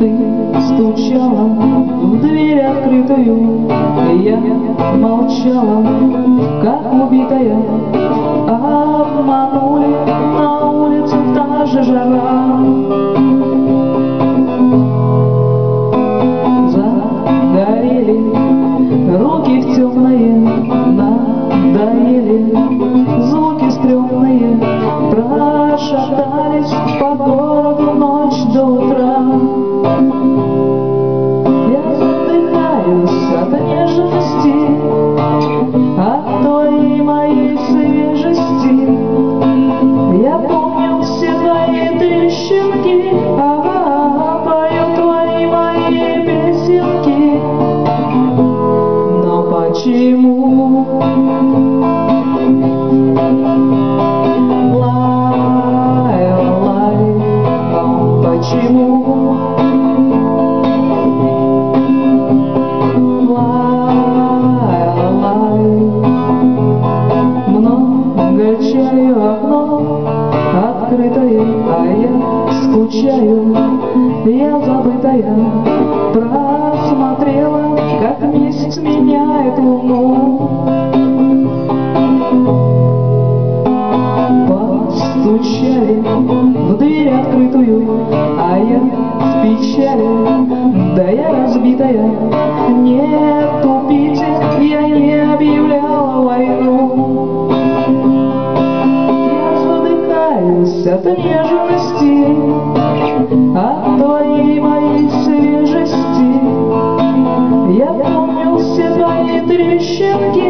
ты стучала в дверь открытую, я молчала, как убитая. Обманули, на улице та же жара. Загорели руки в темные, надоели звуки стрёмные, прошатались по городу ночь до утра. Я задыхаюсь от нежности, от твоей моей свежести. Я помню все твои трещинки, пою твои мои песенки. Но почему? Лай, но почему? Много чаю, окно открытое, а я скучаю, я забытая. Просмотрела, как месяц меняет луну. Постучали в дверь открытую, а я в печали, да я разбитая. Не тупите, я не объявляла войну. Я задыхаюсь от нежности, от твоей моей свежести. Я помню все твои трещинки,